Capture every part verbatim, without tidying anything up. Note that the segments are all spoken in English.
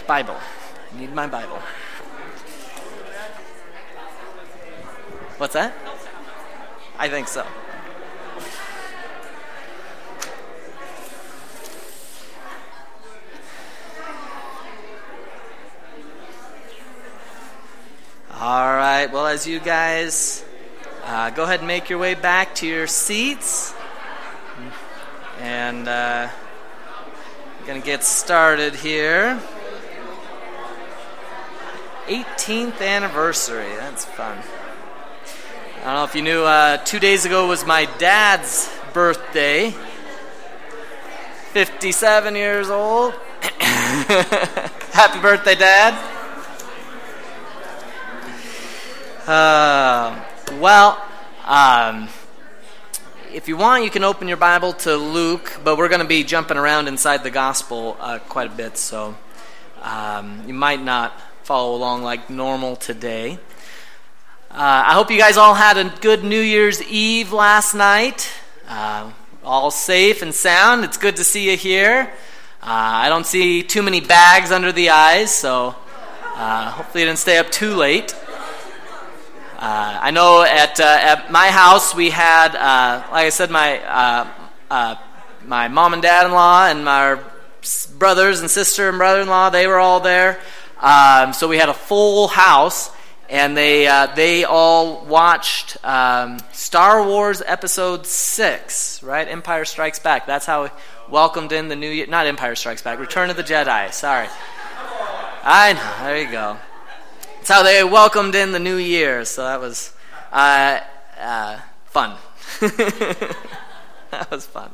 Bible. I need my Bible. What's that? I think so. All right, well, as you guys uh, go ahead and make your way back to your seats, and uh, we're going to get started here. eighteenth anniversary, that's fun. I don't know if you knew, uh, two days ago was my dad's birthday. fifty-seven years old. Happy birthday, Dad. Uh, well, um, if you want, you can open your Bible to Luke, but we're going to be jumping around inside the gospel uh, quite a bit, so um, you might not follow along like normal today. Uh, I hope you guys all had a good New Year's Eve last night. Uh, all safe and sound. It's good to see you here. Uh, I don't see too many bags under the eyes, so uh, hopefully you didn't stay up too late. Uh, I know at uh, at my house we had, uh, like I said, my uh, uh, my mom and dad-in-law and my brothers and sister and brother-in-law. They were all there, um, so we had a full house, and they uh, they all watched um, Star Wars Episode Six, right? Empire Strikes Back. That's how we welcomed in the new year. Not Empire Strikes Back. Return of the Jedi. Sorry. I know. There you go. That's how they welcomed in the new year, so that was uh, uh, fun. That was fun.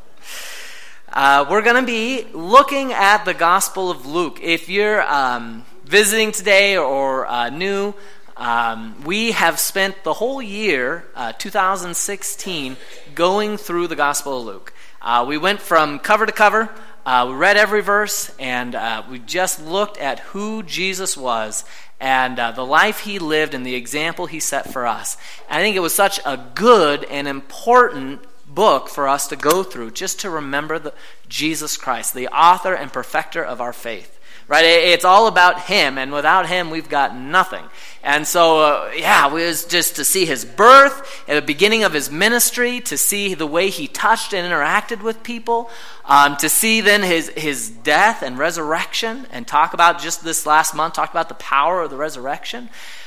Uh, we're going to be looking at the Gospel of Luke. If you're um, visiting today or uh, new, um, we have spent the whole year, uh, two thousand sixteen, going through the Gospel of Luke. Uh, we went from cover to cover. Uh, we read every verse, and uh, we just looked at who Jesus was and uh, the life he lived and the example he set for us. And I think it was such a good and important book for us to go through, just to remember the, Jesus Christ, the author and perfecter of our faith. Right? It's all about him, and without him, we've got nothing. And so, uh, yeah, it was just to see his birth, at the beginning of his ministry, to see the way he touched and interacted with people, um, to see then his, his death and resurrection, and talk about just this last month, talk about the power of the resurrection.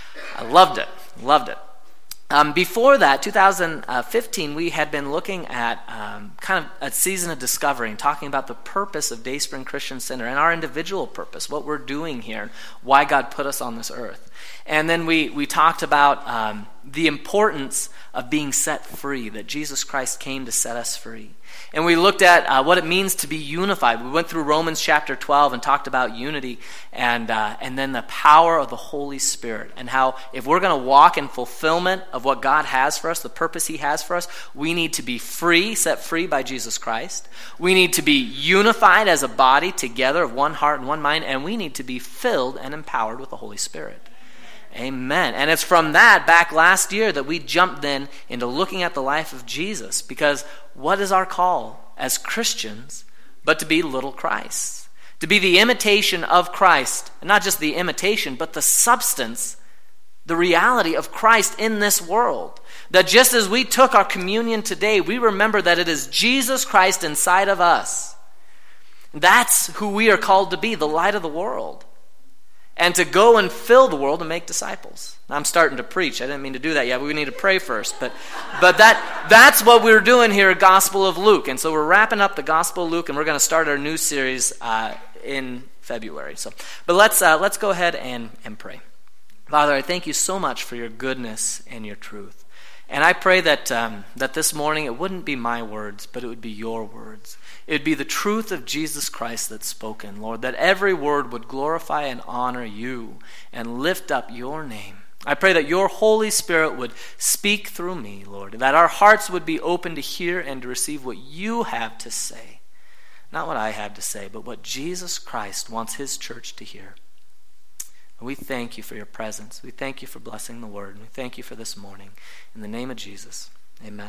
I loved it, loved it. Um, before that, two thousand fifteen, we had been looking at um, kind of a season of discovery and talking about the purpose of Dayspring Christian Center and our individual purpose, what we're doing here, and why God put us on this earth. And then we, we talked about um, the importance of being set free, that Jesus Christ came to set us free. And we looked at uh, what it means to be unified. We went through Romans chapter twelve and talked about unity, and uh, and then the power of the Holy Spirit, and how if we're going to walk in fulfillment of what God has for us, the purpose he has for us, we need to be free, set free by Jesus Christ. We need to be unified as a body together of one heart and one mind, and we need to be filled and empowered with the Holy Spirit. Amen. And it's from that back last year that we jumped then into looking at the life of Jesus, because what is our call as Christians but to be little Christs? To be the imitation of Christ, and not just the imitation, but the substance, the reality of Christ in this world. That just as we took our communion today, we remember that it is Jesus Christ inside of us. That's who we are called to be, the light of the world. And to go and fill the world and make disciples. I'm starting to preach. I didn't mean to do that yet. We need to pray first. But but that that's what we're doing here at Gospel of Luke. And so we're wrapping up the Gospel of Luke, and we're going to start our new series uh, in February. So, But let's uh, let's go ahead and, and pray. Father, I thank you so much for your goodness and your truth. And I pray that um, that this morning it wouldn't be my words, but it would be your words. It would be the truth of Jesus Christ that's spoken, Lord, that every word would glorify and honor you and lift up your name. I pray that your Holy Spirit would speak through me, Lord, that our hearts would be open to hear and to receive what you have to say. Not what I have to say, but what Jesus Christ wants his church to hear. We thank you for your presence. We thank you for blessing the word. We thank you for this morning. In the name of Jesus, amen.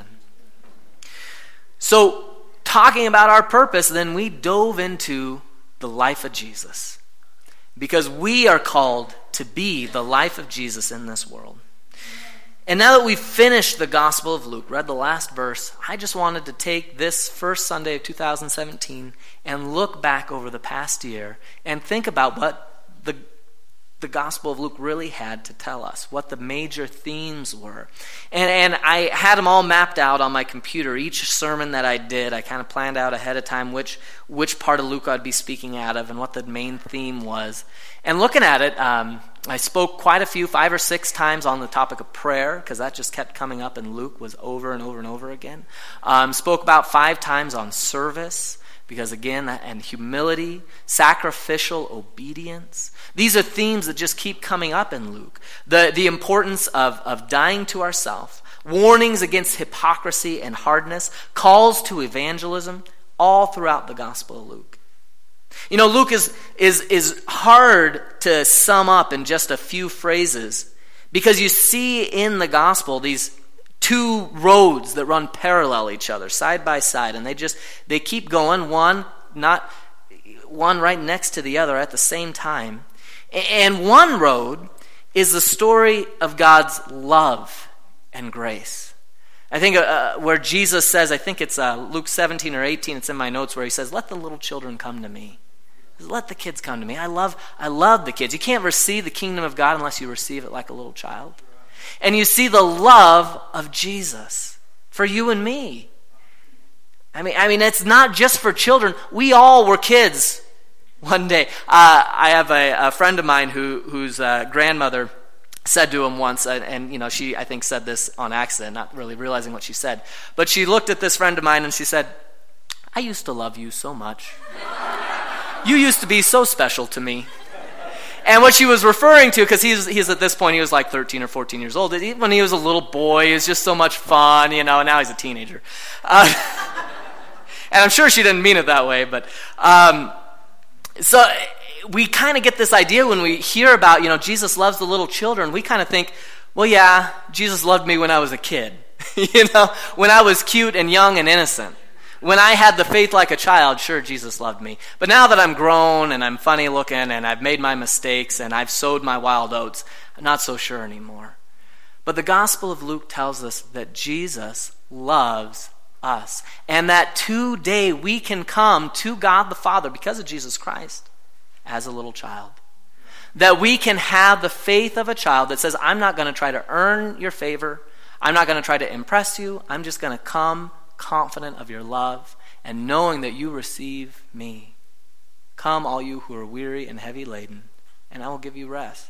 So, talking about our purpose, then we dove into the life of Jesus. because we are called to be the life of Jesus in this world. And now that we've finished the Gospel of Luke, read the last verse, I just wanted to take this first Sunday of two thousand seventeen and look back over the past year and think about what the, the Gospel of Luke really had to tell us, what the major themes were. And, and I had them all mapped out on my computer. Each sermon that I did, I kind of planned out ahead of time which, which part of Luke I'd be speaking out of and what the main theme was. And looking at it, um, I spoke quite a few, five or six times on the topic of prayer, because that just kept coming up in Luke, was over and over and over again. Um, spoke about five times on service, because again, and humility, sacrificial obedience. These are themes that just keep coming up in Luke. The, the importance of, of dying to ourselves, warnings against hypocrisy and hardness, calls to evangelism, all throughout the Gospel of Luke. You know, Luke is, is, is hard to sum up in just a few phrases, because you see in the gospel these two roads that run parallel each other, side by side, and they just, they keep going, one not one right next to the other at the same time. And one road is the story of God's love and grace. I think uh, where Jesus says, I think it's uh, Luke seventeen or eighteen, it's in my notes, where he says, let the little children come to me. Let the kids come to me. I love, I love the kids. You can't receive the kingdom of God unless you receive it like a little child. And you see the love of Jesus for you and me. I mean, I mean, it's not just for children. We all were kids one day. Uh, I have a, a friend of mine who whose uh, grandmother said to him once, and, and you know, she I think said this on accident, not really realizing what she said. But she looked at this friend of mine and she said, "I used to love you so much. You used to be so special to me." And what she was referring to, because he's he's at this point, he was like thirteen or fourteen years old. When he was a little boy, he was just so much fun, you know, and now he's a teenager. Uh, and I'm sure she didn't mean it that way, but um, so we kind of get this idea when we hear about, you know, Jesus loves the little children. We kind of think, well, yeah, Jesus loved me when I was a kid, you know, when I was cute and young and innocent. When I had the faith like a child, sure, Jesus loved me. But now that I'm grown and I'm funny looking and I've made my mistakes and I've sowed my wild oats, I'm not so sure anymore. But the Gospel of Luke tells us that Jesus loves us, and that today we can come to God the Father because of Jesus Christ as a little child. That we can have the faith of a child that says, I'm not going to try to earn your favor. I'm not going to try to impress you. I'm just going to come confident of your love and knowing that you receive me. Come, all you who are weary and heavy laden, and I will give you rest.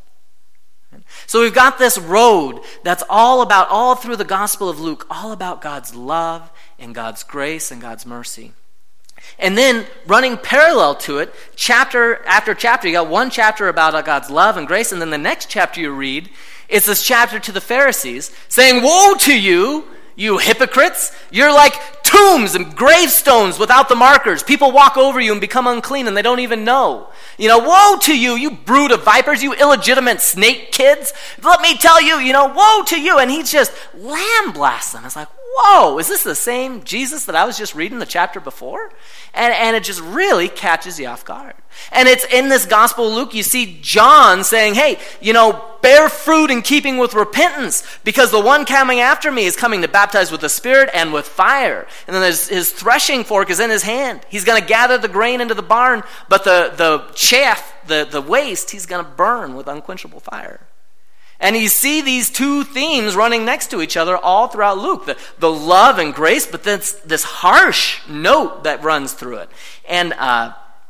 So we've got this road that's all about, all through the Gospel of Luke, all about God's love and God's grace and God's mercy. And then running parallel to it, chapter after chapter, you got one chapter about God's love and grace, and then the next chapter you read is this chapter to the Pharisees saying, woe to you, you hypocrites! You're like tombs and gravestones without the markers. People walk over you and become unclean and they don't even know. You know, woe to you, you brood of vipers, you illegitimate snake kids. Let me tell you, you know, woe to you. And he just lamblasts them. It's like, whoa, is this the same Jesus that I was just reading the chapter before? And, and it just really catches you off guard. And it's in this Gospel of Luke, you see John saying, hey, you know, bear fruit in keeping with repentance, because the one coming after me is coming to baptize with the Spirit and with fire. And then there's, his threshing fork is in his hand. He's going to gather the grain into the barn, but the, the chaff, the, the waste, he's going to burn with unquenchable fire. And you see these two themes running next to each other all throughout Luke. The, the love and grace, but then this harsh note that runs through it. And uh,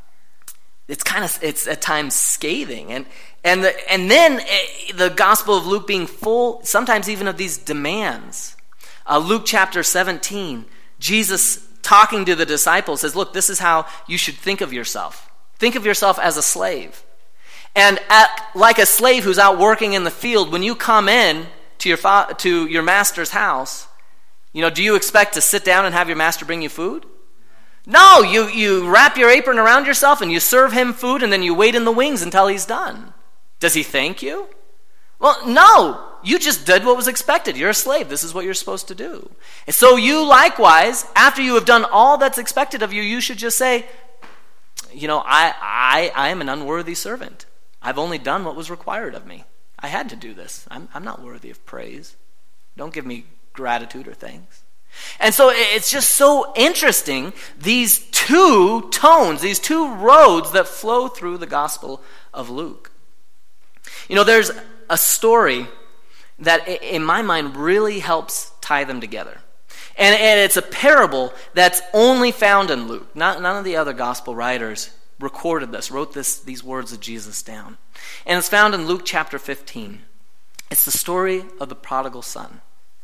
it's kind of, it's at times scathing. And and the, and then uh, the Gospel of Luke being full, sometimes even of these demands. Uh, Luke chapter seventeen, Jesus talking to the disciples says, look, this is how you should think of yourself. Think of yourself as a slave. And at, like a slave who's out working in the field, when you come in to your fa- to your master's house, you know, do you expect to sit down and have your master bring you food? No, you, you wrap your apron around yourself and you serve him food and then you wait in the wings until he's done. Does he thank you? Well, no. You just did what was expected. You're a slave. This is what you're supposed to do. And so you likewise, after you have done all that's expected of you, you should just say, you know, I I, I am an unworthy servant. I've only done what was required of me. I had to do this. I'm, I'm not worthy of praise. Don't give me gratitude or thanks. And so it's just so interesting, these two tones, these two roads that flow through the Gospel of Luke. You know, there's a story that in my mind really helps tie them together. And, and it's a parable that's only found in Luke. Not, none of the other gospel writers recorded this, wrote this, these words of Jesus down. And it's found in Luke chapter fifteen. It's the story of the prodigal son.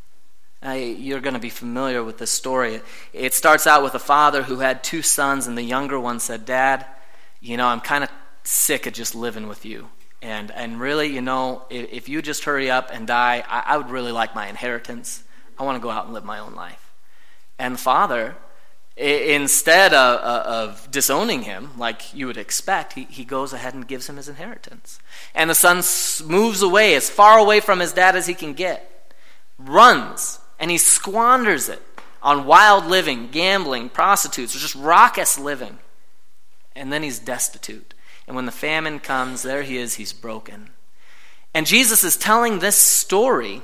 Uh, you're going to be familiar with this story. It starts out with a father who had two sons, and the younger one said, Dad, you know, I'm kind of sick of just living with you. And and really, you know, if, if you just hurry up and die, I, I would really like my inheritance. I want to go out and live my own life. And the father, I, instead of, of disowning him, like you would expect, he, he goes ahead and gives him his inheritance. And the son moves away, as far away from his dad as he can get, runs, and he squanders it on wild living, gambling, prostitutes, just raucous living. And then he's destitute. And when the famine comes, there he is, he's broken. And Jesus is telling this story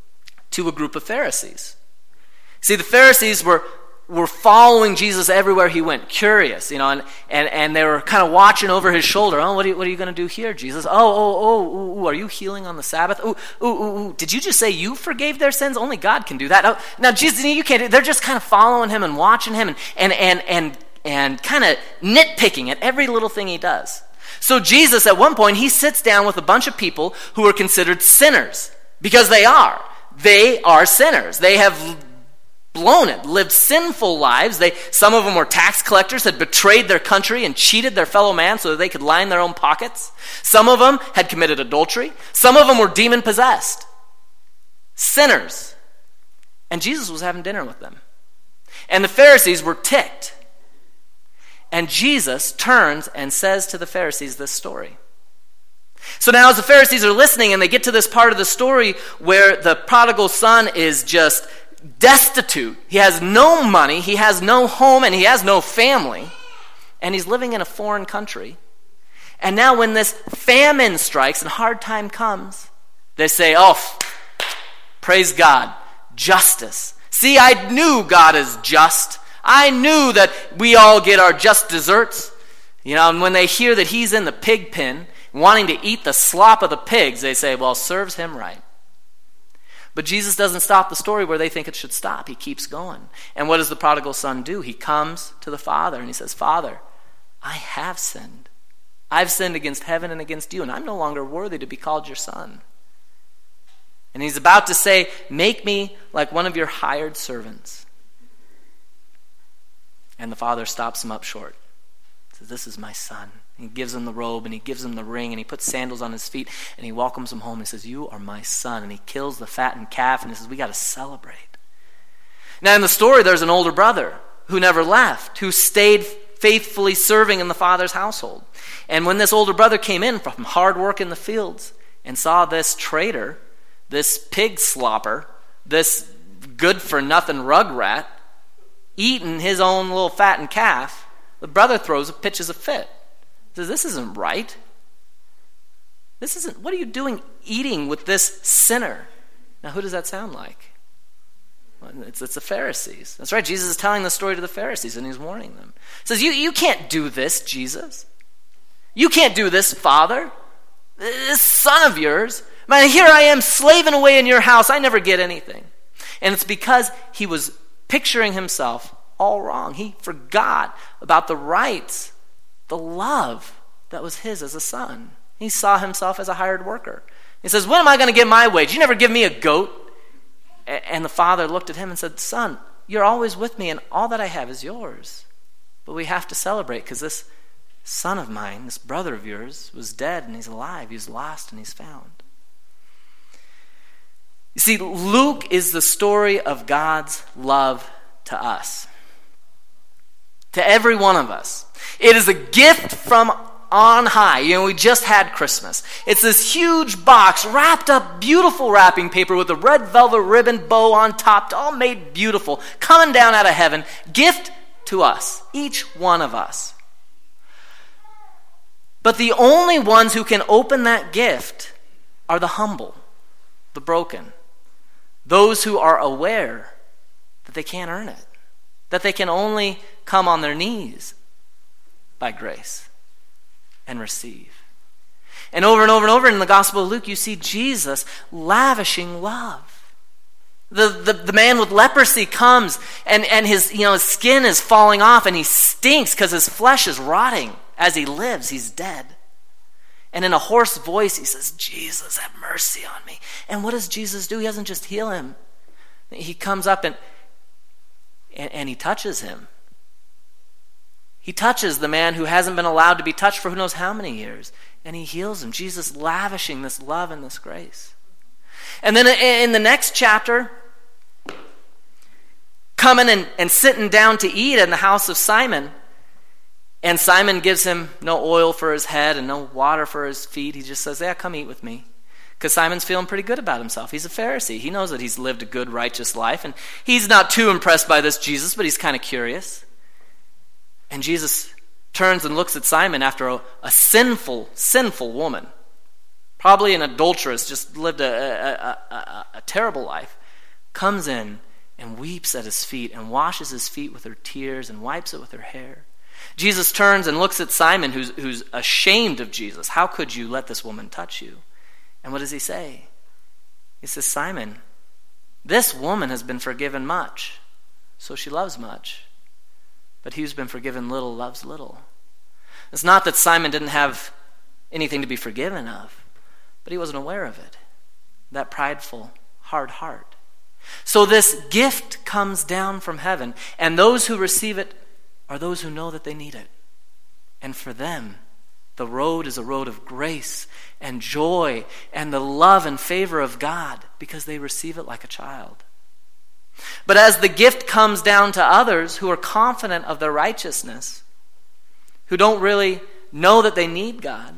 to a group of Pharisees. See, the Pharisees were, were following Jesus everywhere he went, curious, you know, and, and, and they were kind of watching over his shoulder. Oh, what are you, what are you going to do here, Jesus? Oh, oh, oh, ooh, ooh, are you healing on the Sabbath? Ooh, ooh, ooh, ooh, did you just say you forgave their sins? Only God can do that. Oh, now, Jesus, you can't do. They're just kind of following him and watching him and and and and, and kind of nitpicking at every little thing he does. So Jesus, at one point, he sits down with a bunch of people who are considered sinners, because they are. They are sinners. They have blown it, lived sinful lives. They, some of them were tax collectors, had betrayed their country and cheated their fellow man so that they could line their own pockets. Some of them had committed adultery. Some of them were demon-possessed. Sinners. And Jesus was having dinner with them. And the Pharisees were ticked. And Jesus turns and says to the Pharisees this story. So now as the Pharisees are listening and they get to this part of the story where the prodigal son is just destitute. He has no money, he has no home, and he has no family. And he's living in a foreign country. And now when this famine strikes and hard time comes, they say, oh, praise God, justice. See, I knew God is just. I knew that we all get our just desserts. You know, and when they hear that he's in the pig pen, wanting to eat the slop of the pigs, they say, well, serves him right. But Jesus doesn't stop the story where they think it should stop. He keeps going. And what does the prodigal son do? He comes to the father and he says, Father, I have sinned. I've sinned against heaven and against you, and I'm no longer worthy to be called your son. And he's about to say, make me like one of your hired servants. And the father stops him up short. He says, this is my son. He gives him the robe and he gives him the ring and he puts sandals on his feet and he welcomes him home. He says, you are my son. And he kills the fattened calf and he says, we got to celebrate. Now in the story, there's an older brother who never left, who stayed faithfully serving in the father's household. And when this older brother came in from hard work in the fields and saw this traitor, this pig slopper, this good-for-nothing rug rat, eating his own little fattened calf, the brother throws a pitches a fit. He says, this isn't right. This isn't, what are you doing eating with this sinner? Now, who does that sound like? Well, it's, it's the Pharisees. That's right, Jesus is telling the story to the Pharisees, and he's warning them. He says, you, you can't do this, Jesus. You can't do this, Father. This son of yours. Man, here I am slaving away in your house. I never get anything. And it's because he was picturing himself all wrong. He forgot about the rights, the love that was his as a son. He saw himself as a hired worker. He says, when am I going to get my wage? You never give me a goat. And the father looked at him and said, son, you're always with me and all that I have is yours. But we have to celebrate because this son of mine, this brother of yours, was dead and he's alive. He's lost and he's found. You see, Luke is the story of God's love to us. To every one of us. It is a gift from on high. You know, we just had Christmas. It's this huge box wrapped up, beautiful wrapping paper with a red velvet ribbon bow on top, all made beautiful, coming down out of heaven. Gift to us, each one of us. But the only ones who can open that gift are the humble, the broken, those who are aware that they can't earn it, that they can only come on their knees by grace and receive. And over and over and over in the Gospel of Luke, you see Jesus lavishing love. The, the, the man with leprosy comes and, and his, you know, his skin is falling off and he stinks because his flesh is rotting. As he lives, he's dead. And in a hoarse voice, he says, Jesus, have mercy on me. And what does Jesus do? He doesn't just heal him. He comes up and, and, and he touches him. He touches the man who hasn't been allowed to be touched for who knows how many years. And he heals him. Jesus lavishing this love and this grace. And then in the next chapter, coming and, and sitting down to eat in the house of Simon. And Simon gives him no oil for his head and no water for his feet. He just says, yeah, come eat with me. Because Simon's feeling pretty good about himself. He's a Pharisee. He knows that he's lived a good, righteous life. And he's not too impressed by this Jesus, but he's kind of curious. And Jesus turns and looks at Simon after a, a sinful, sinful woman. Probably an adulteress, just lived a, a, a, a, a terrible life. Comes in and weeps at his feet and washes his feet with her tears and wipes it with her hair. Jesus turns and looks at Simon, who's, who's ashamed of Jesus. How could you let this woman touch you? And what does he say? He says, Simon, this woman has been forgiven much, so she loves much. But he who's been forgiven little loves little. It's not that Simon didn't have anything to be forgiven of, but he wasn't aware of it. That prideful, hard heart. So this gift comes down from heaven, and those who receive it are those who know that they need it. And for them, the road is a road of grace and joy and the love and favor of God because they receive it like a child. But as the gift comes down to others who are confident of their righteousness, who don't really know that they need God,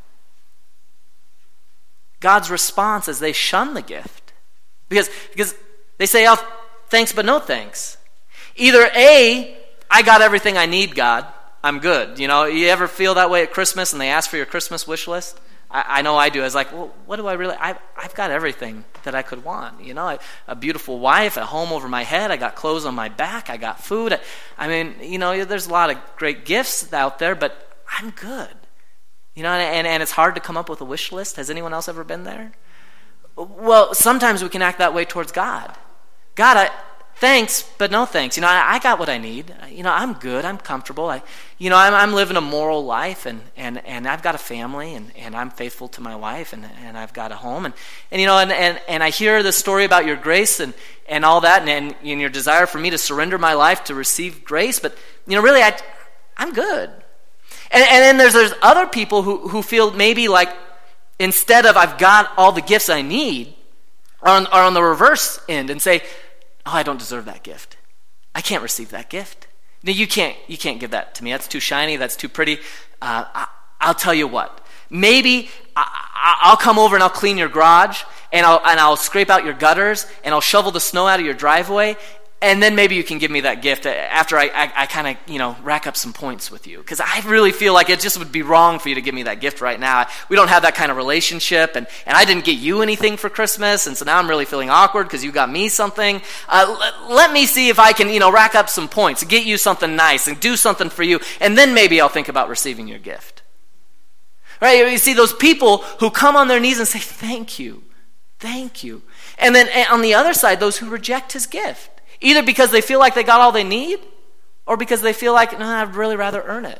God's response is they shun the gift. Because, because they say, oh, thanks but no thanks. Either A, I got everything I need, God. I'm good. You know, you ever feel that way at Christmas and they ask for your Christmas wish list? I, I know I do. I was like, well, what do I really... I, I've got everything that I could want. You know, I, a beautiful wife, a home over my head. I got clothes on my back. I got food. I, I mean, you know, there's a lot of great gifts out there, but I'm good. You know, and, and it's hard to come up with a wish list. Has anyone else ever been there? Well, sometimes we can act that way towards God. God, I... Thanks, but no thanks. You know, I, I got what I need. You know, I'm good. I'm comfortable. I, you know, I'm, I'm living a moral life, and, and, and I've got a family, and, and I'm faithful to my wife, and, and I've got a home, and, and you know, and, and, and I hear the story about your grace and, and all that, and, and, and your desire for me to surrender my life to receive grace. But you know, really, I, I'm good. And, and then there's there's other people who who feel maybe like instead of I've got all the gifts I need, are on, are on the reverse end and say, oh, I don't deserve that gift. I can't receive that gift. No, you can't. You can't give that to me. That's too shiny. That's too pretty. Uh, I, I'll tell you what. Maybe I, I'll come over and I'll clean your garage, and I'll and I'll scrape out your gutters, and I'll shovel the snow out of your driveway, and then maybe you can give me that gift after I I, I kind of you know rack up some points with you, because I really feel like it just would be wrong for you to give me that gift right now. We don't have that kind of relationship, and, and I didn't get you anything for Christmas, and so now I'm really feeling awkward because you got me something. Uh, let, let me see if I can you know rack up some points, get you something nice, and do something for you, and then maybe I'll think about receiving your gift. Right? You see those people who come on their knees and say, thank you, thank you. And then on the other side, those who reject his gift. Either because they feel like they got all they need, or because they feel like, no, I'd really rather earn it.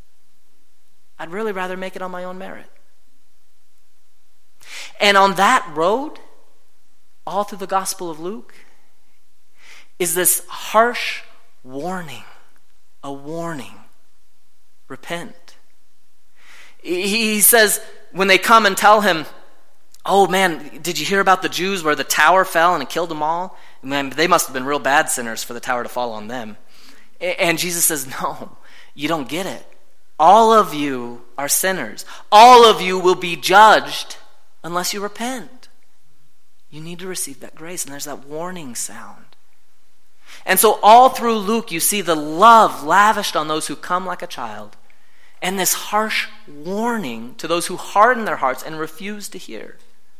I'd really rather make it on my own merit. And on that road, all through the Gospel of Luke, is this harsh warning, a warning. Repent. He says, when they come and tell him, oh man, did you hear about the Jews where the tower fell and it killed them all? Man, they must have been real bad sinners for the tower to fall on them. And Jesus says, no, you don't get it. All of you are sinners. All of you will be judged unless you repent. You need to receive that grace, and there's that warning sound. And so all through Luke, you see the love lavished on those who come like a child, and this harsh warning to those who harden their hearts and refuse to hear.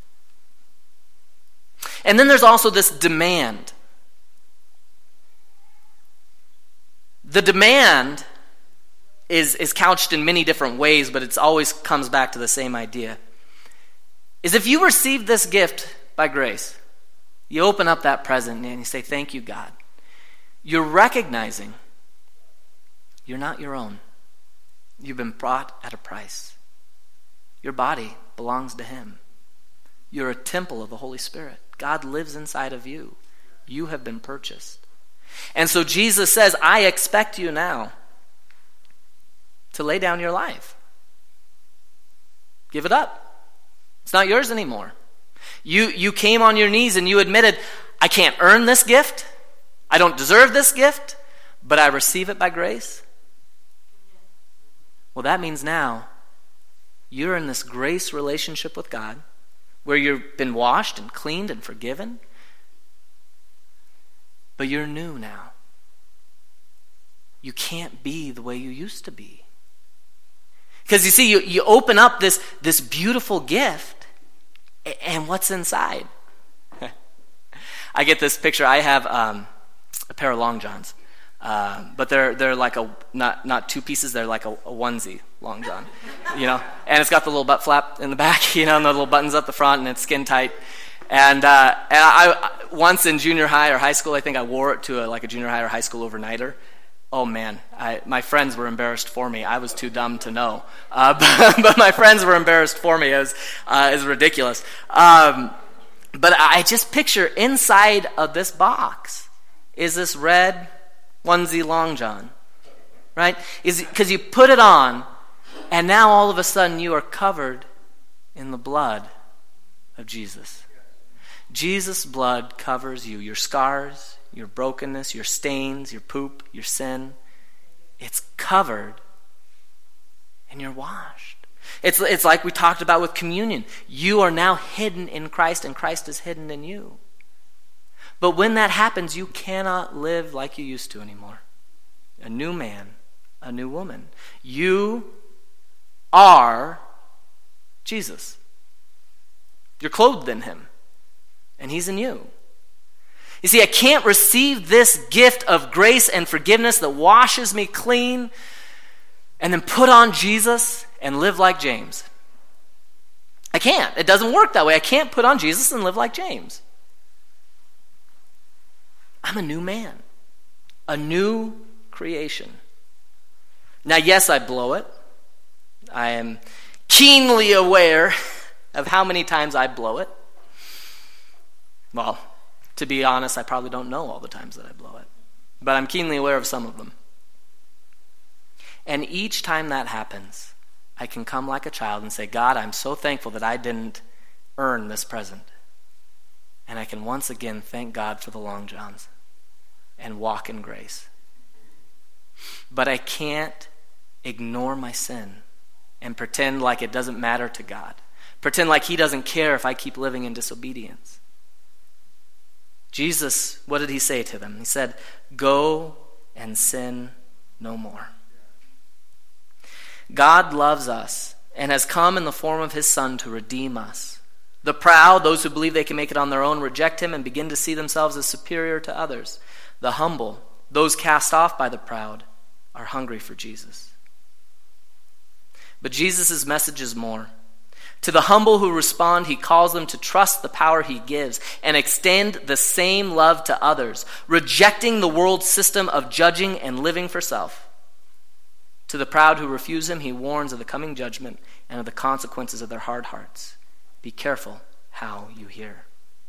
And then there's also this demand. The demand is, is couched in many different ways, but it always comes back to the same idea. Is if you receive this gift by grace, you open up that present and you say, thank you, God. You're recognizing you're not your own. You've been bought at a price. Your body belongs to him. You're a temple of the Holy Spirit. God lives inside of you. You have been purchased. And so Jesus says, I expect you now to lay down your life. Give it up. It's not yours anymore. You, you came on your knees and you admitted, I can't earn this gift. I don't deserve this gift, but I receive it by grace. Well, that means now you're in this grace relationship with God where you've been washed and cleaned and forgiven, but you're new now. You can't be the way you used to be. Because you see, you, you open up this, this beautiful gift, and what's inside? I get this picture. I have um, a pair of long johns, uh, but they're they're like a not not two pieces. They're like a, a onesie long john, you know. And it's got the little butt flap in the back, you know, and the little buttons up the front, and it's skin tight. And uh, and I once in junior high or high school, I think I wore it to a, like a junior high or high school overnighter. Oh man, I, my friends were embarrassed for me. I was too dumb to know, uh, but, but my friends were embarrassed for me. It was, uh, it was ridiculous. Um, but I just picture inside of this box is this red onesie long john, right? Is because you put it on, and now all of a sudden you are covered in the blood of Jesus. Jesus' blood covers you, your scars, your brokenness, your stains, your poop, your sin. It's covered and you're washed. It's, it's like we talked about with communion. You are now hidden in Christ and Christ is hidden in you. But when that happens, you cannot live like you used to anymore. A new man, a new woman. You are Jesus. You're clothed in him and he's in you. You see, I can't receive this gift of grace and forgiveness that washes me clean and then put on Jesus and live like James. I can't. It doesn't work that way. I can't put on Jesus and live like James. I'm a new man, a new creation. Now, yes, I blow it. I am keenly aware of how many times I blow it. Well, to be honest, I probably don't know all the times that I blow it. But I'm keenly aware of some of them. And each time that happens, I can come like a child and say, God, I'm so thankful that I didn't earn this present. And I can once again thank God for the long johns and walk in grace. But I can't ignore my sin and pretend like it doesn't matter to God. Pretend like he doesn't care if I keep living in disobedience. Jesus, what did he say to them? He said, go and sin no more. God loves us and has come in the form of his Son to redeem us. The proud, those who believe they can make it on their own, reject him and begin to see themselves as superior to others. The humble, those cast off by the proud, are hungry for Jesus. But Jesus' message is more. To the humble who respond, he calls them to trust the power he gives and extend the same love to others, rejecting the world's system of judging and living for self. To the proud who refuse him, he warns of the coming judgment and of the consequences of their hard hearts. Be careful how you hear.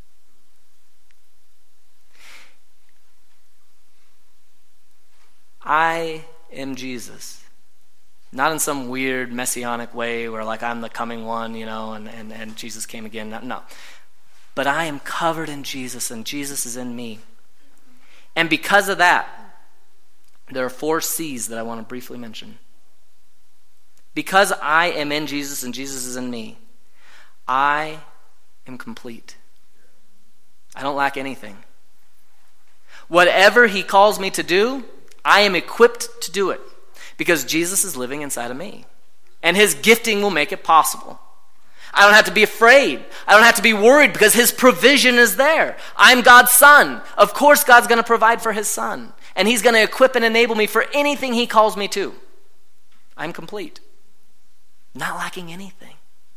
I am Jesus. Not in some weird messianic way where like I'm the coming one, you know, and, and, and Jesus came again. No. But I am covered in Jesus and Jesus is in me. And because of that, there are four C's that I want to briefly mention. Because I am in Jesus and Jesus is in me, I am complete. I don't lack anything. Whatever he calls me to do, I am equipped to do it. because Jesus is living inside of me. And his gifting will make it possible. I don't have to be afraid. I don't have to be worried because his provision is there. I'm God's son. Of course God's going to provide for his son. And he's going to equip and enable me for anything he calls me to. I'm complete. Not lacking anything.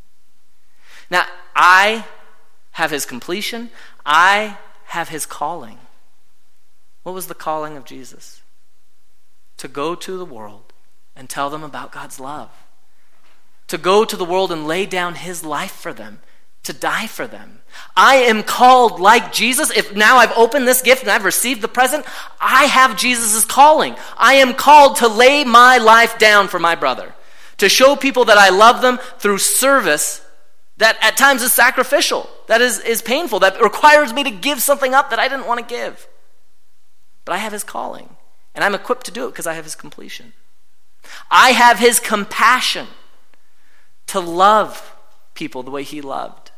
Now, I have his completion. I have his calling. What was the calling of Jesus? To go to the world and tell them about God's love. To go to the world and lay down his life for them. To die for them. I am called like Jesus. If now I've opened this gift and I've received the present, I have Jesus' calling. I am called to lay my life down for my brother. To show people that I love them through service that at times is sacrificial, that is, is painful, that requires me to give something up that I didn't want to give. But I have his calling, and I'm equipped to do it because I have his completion. I have his compassion to love people the way he loved.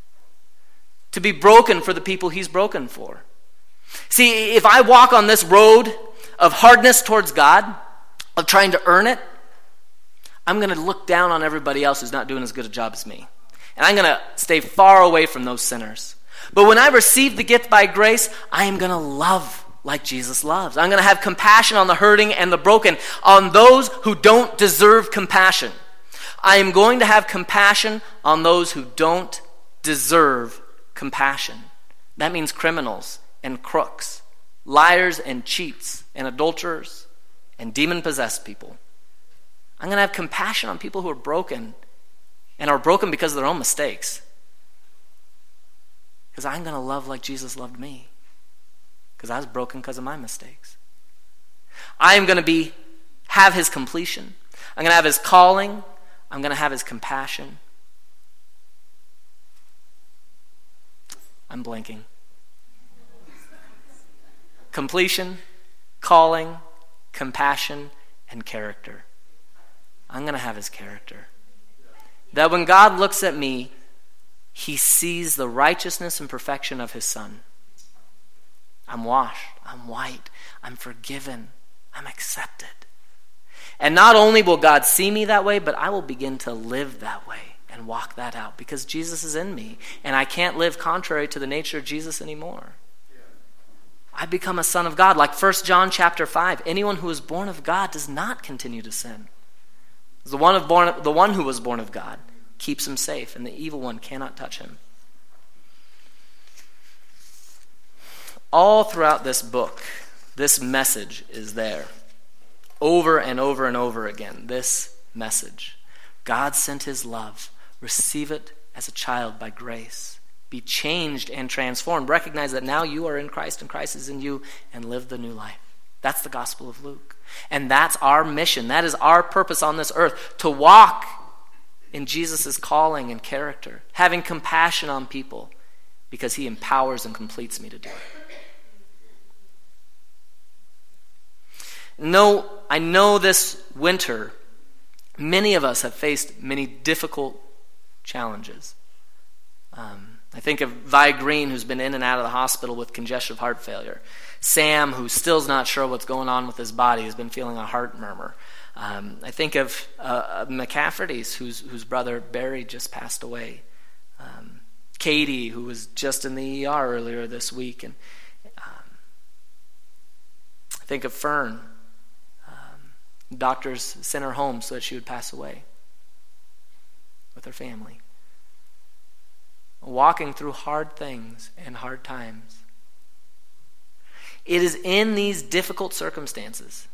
To be broken for the people he's broken for. See, if I walk on this road of hardness towards God, of trying to earn it, I'm going to look down on everybody else who's not doing as good a job as me. And I'm going to stay far away from those sinners. But when I receive the gift by grace, I am going to love like Jesus loves. I'm going to have compassion on the hurting and the broken, on those who don't deserve compassion. I am going to have compassion on those who don't deserve compassion. That means criminals and crooks, liars and cheats and adulterers and demon-possessed people. I'm going to have compassion on people who are broken and are broken because of their own mistakes. Because I'm going to love like Jesus loved me. Because I was broken because of my mistakes. I am going to be have his completion. I'm going to have his calling. I'm going to have his compassion. I'm blanking. Completion, calling, compassion, and character. I'm going to have his character. That when God looks at me, he sees the righteousness and perfection of his son. I'm washed. I'm white. I'm forgiven. I'm accepted. And not only will God see me that way, but I will begin to live that way and walk that out because Jesus is in me. And I can't live contrary to the nature of Jesus anymore. I become a son of God. Like First John chapter five, anyone who is born of God does not continue to sin. The one, of born, the one who was born of God keeps him safe, and the evil one cannot touch him. All throughout this book, this message is there. Over and over and over again, this message. God sent his love. Receive it as a child by grace. Be changed and transformed. Recognize that now you are in Christ and Christ is in you, and live the new life. That's the Gospel of Luke. And that's our mission. That is our purpose on this earth, to walk in Jesus' calling and character, having compassion on people because he empowers and completes me to do it. No, I know this winter, many of us have faced many difficult challenges. Um, I think of Vi Green, who's been in and out of the hospital with congestive heart failure. Sam, who still's not sure what's going on with his body, has been feeling a heart murmur. Um, I think of uh, McCafferty's, whose whose brother Barry just passed away. Um, Katie, who was just in the E R earlier this week, and um, I think of Fern. Um, doctors sent her home so that she would pass away with her family. Walking through hard things and hard times. It is in these difficult circumstances,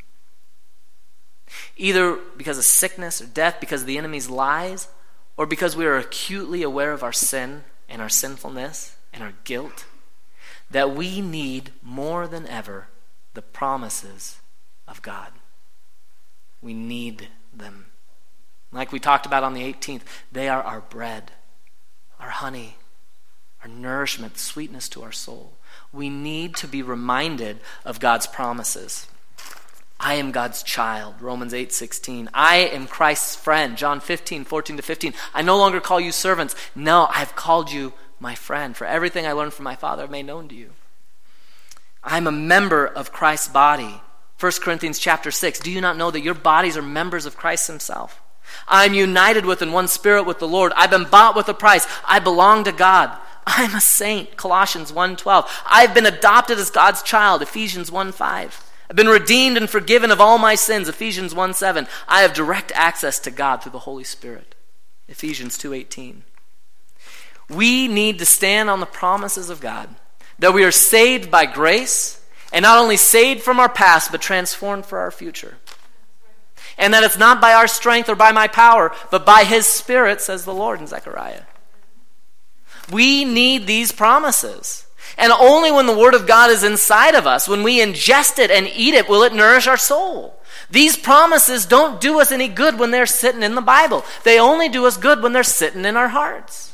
either because of sickness or death, because of the enemy's lies, or because we are acutely aware of our sin and our sinfulness and our guilt, that we need more than ever the promises of God. We need them. Like we talked about on the eighteenth, they are our bread, our honey, our nourishment, sweetness to our soul. We need to be reminded of God's promises. I am God's child, Romans eight sixteen. I am Christ's friend, John fifteen, fourteen to fifteen. I no longer call you servants. No, I have called you my friend. For everything I learned from my Father I've made known to you. I'm a member of Christ's body, First Corinthians chapter six, do you not know that your bodies are members of Christ himself? I am united with in one spirit with the Lord. I've been bought with a price. I belong to God. I'm a saint. Colossians one twelve. I've been adopted as God's child. Ephesians one five. I've been redeemed and forgiven of all my sins. Ephesians one seven. I have direct access to God through the Holy Spirit. Ephesians two eighteen. We need to stand on the promises of God, that we are saved by grace, and not only saved from our past, but transformed for our future. And that it's not by our strength or by my power, but by his Spirit, says the Lord in Zechariah. We need these promises. And only when the Word of God is inside of us, when we ingest it and eat it, will it nourish our soul. These promises don't do us any good when they're sitting in the Bible. They only do us good when they're sitting in our hearts.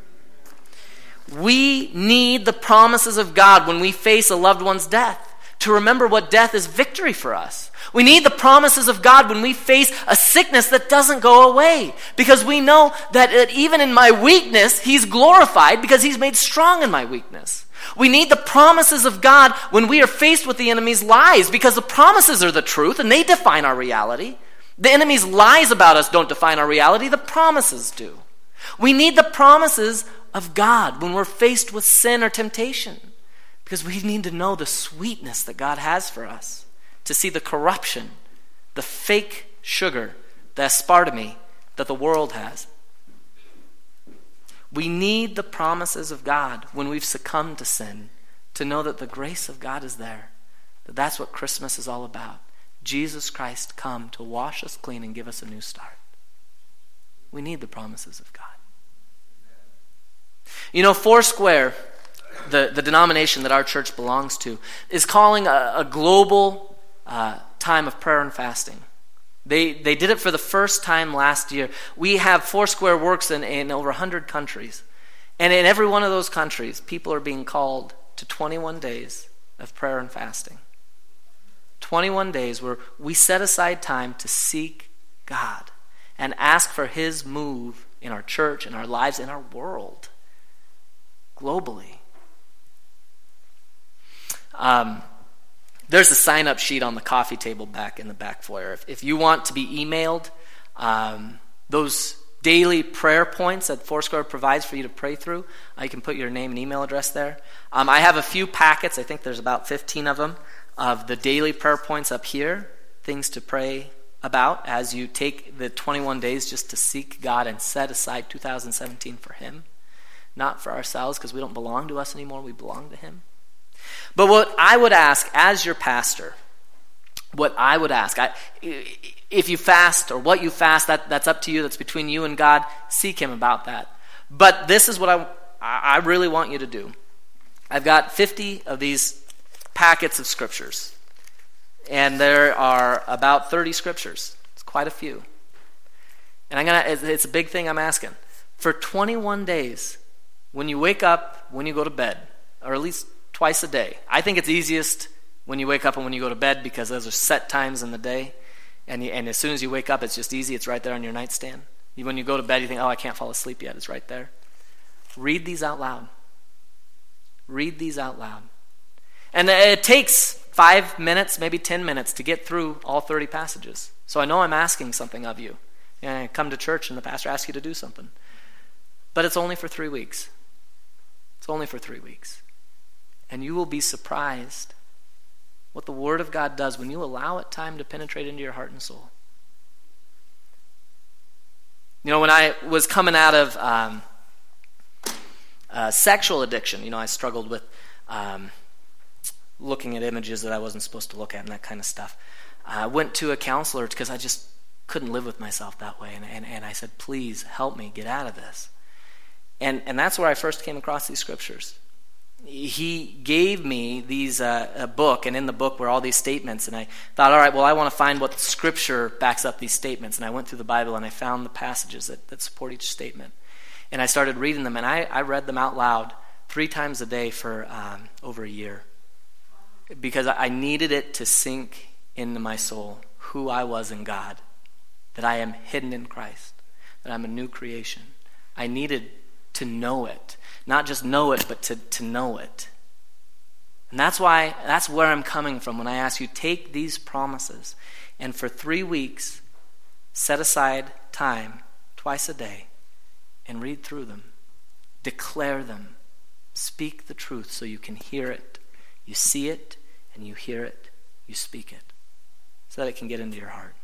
We need the promises of God when we face a loved one's death, to remember what death is victory for us. We need the promises of God when we face a sickness that doesn't go away, because we know that even in my weakness, he's glorified because he's made strong in my weakness. We need the promises of God when we are faced with the enemy's lies, because the promises are the truth and they define our reality. The enemy's lies about us don't define our reality, the promises do. We need the promises of God when we're faced with sin or temptation, because we need to know the sweetness that God has for us, to see the corruption, the fake sugar, the aspartame that the world has. We need the promises of God when we've succumbed to sin, to know that the grace of God is there, that that's what Christmas is all about. Jesus Christ come to wash us clean and give us a new start. We need the promises of God. You know, Foursquare, the, the denomination that our church belongs to, is calling a, a global uh, time of prayer and fasting. They they did it for the first time last year. We have Foursquare works in, in over one hundred countries. And in every one of those countries, people are being called to twenty-one days of prayer and fasting. twenty-one days where we set aside time to seek God and ask for his move in our church, in our lives, in our world, globally. Um, there's a sign-up sheet on the coffee table back in the back foyer. If, if you want to be emailed, um, those daily prayer points that Foursquare provides for you to pray through, uh, you can put your name and email address there. Um, I have a few packets, I think there's about fifteen of them, of the daily prayer points up here, things to pray about as you take the twenty-one days just to seek God and set aside two thousand seventeen for him. Not for ourselves, because we don't belong to us anymore, we belong to him. But what I would ask as your pastor, what I would ask, I, if you fast or what you fast, that, that's up to you, that's between you and God, seek him about that. But this is what I, I really want you to do. I've got fifty of these packets of scriptures, and there are about thirty scriptures. It's quite a few. And I'm gonna, it's a big thing I'm asking. For twenty-one days, when you wake up, when you go to bed, or at least twice a day. I think it's easiest when you wake up and when you go to bed, because those are set times in the day. And, you, and as soon as you wake up, it's just easy. It's right there on your nightstand. When you go to bed, you think, oh, I can't fall asleep yet. It's right there. Read these out loud. Read these out loud. And it takes five minutes, maybe ten minutes to get through all thirty passages. So I know I'm asking something of you. You come to church and the pastor asks you to do something. But it's only for three weeks. It's only for three weeks. And you will be surprised what the Word of God does when you allow it time to penetrate into your heart and soul. You know, when I was coming out of um, uh, sexual addiction, you know, I struggled with um, looking at images that I wasn't supposed to look at and that kind of stuff. I went to a counselor because I just couldn't live with myself that way. And, and, and I said, please help me get out of this. And, and that's where I first came across these scriptures. He gave me these uh, a book, and in the book were all these statements, and I thought, all right, well, I want to find what Scripture backs up these statements, and I went through the Bible, and I found the passages that, that support each statement, and I started reading them, and I, I read them out loud three times a day for um, over a year, because I needed it to sink into my soul who I was in God, that I am hidden in Christ, that I'm a new creation. I needed to know it. Not just know it, but to, to know it. And that's why, that's where I'm coming from when I ask you, take these promises and for three weeks, set aside time twice a day and read through them. Declare them. Speak the truth so you can hear it. You see it and you hear it. You speak it so that it can get into your heart.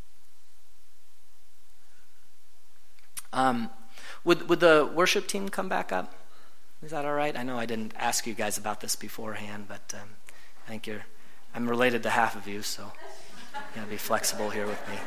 Um, would, would the worship team come back up? Is that all right? I know I didn't ask you guys about this beforehand, but um, I think you're, I'm related to half of you, so you gotta be flexible here with me.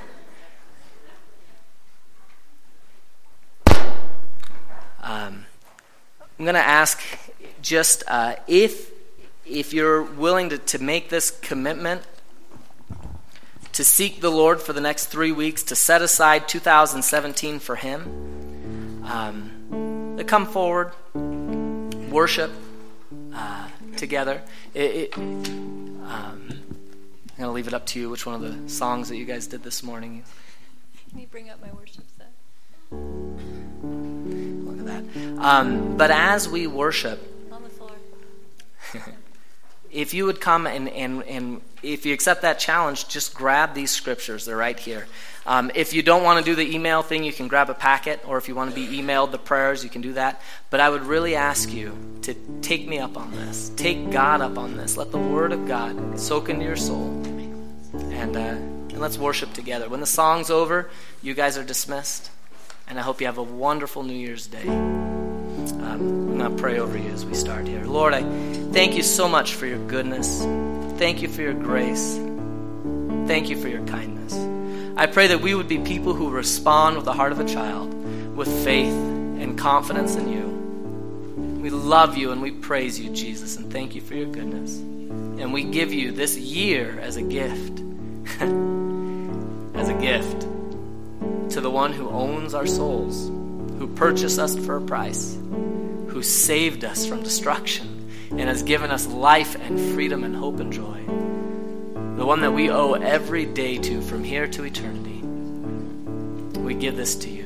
Um, I'm going to ask just uh, if if you're willing to, to make this commitment to seek the Lord for the next three weeks, to set aside two thousand seventeen for Him, um, to come forward, worship uh, together. It, it, um, I'm going to leave it up to you which one of the songs that you guys did this morning. Can you bring up my worship set? Look at that. Um, but as we worship, On the floor. if you would come and, and, and if you accept that challenge, just grab these scriptures. They're right here. Um, if you don't want to do the email thing, you can grab a packet, or if you want to be emailed the prayers, you can do that. But I would really ask you to take me up on this. Take God up on this. Let the Word of God soak into your soul. And, uh, and let's worship together. When the song's over, you guys are dismissed. And I hope you have a wonderful New Year's Day. Um, I'm going to pray over you as we start here. Lord, I thank you so much for your goodness. Thank you for your grace. Thank you for your kindness. I pray that we would be people who respond with the heart of a child, with faith and confidence in you. We love you and we praise you, Jesus, and thank you for your goodness. And we give you this year as a gift, as a gift to the one who owns our souls, who purchased us for a price, who saved us from destruction and has given us life and freedom and hope and joy. The one that we owe every day to from here to eternity. We give this to you.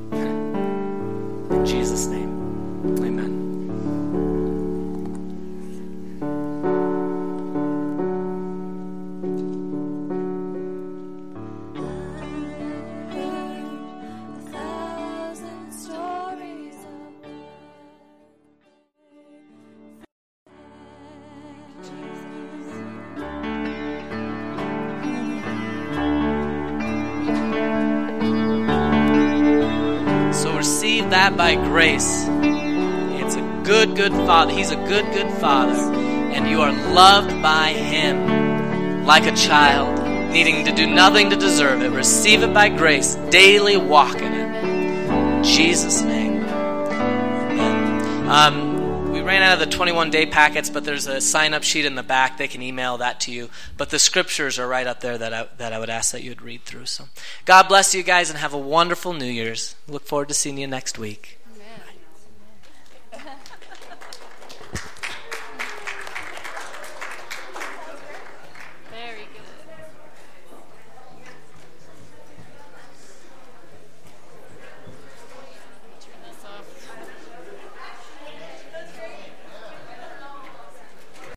In Jesus' name, amen. That by grace. It's a good, good Father. He's a good, good Father. And you are loved by Him like a child, needing to do nothing to deserve it. Receive it by grace. Daily walk in it. In Jesus' name. Amen. Um, we ran out of the twenty-one day packets, but there's a sign-up sheet in the back. They can email that to you. But the scriptures are right up there that I, that I would ask that you would read through. So God bless you guys and have a wonderful New Year's. Look forward to seeing you next week.